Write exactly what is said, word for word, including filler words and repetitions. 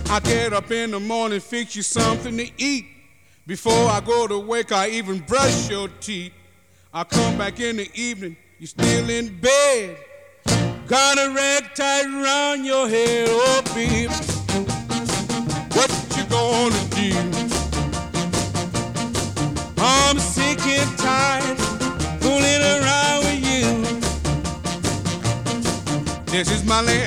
I get up in the morning, fix you something to eat. Before I go to work, I even brush your teeth. I come back in the evening, you still in bed. Got a rag tied around your head, oh babe. What you gonna do? I'm sick and tired fooling around with you. This is my last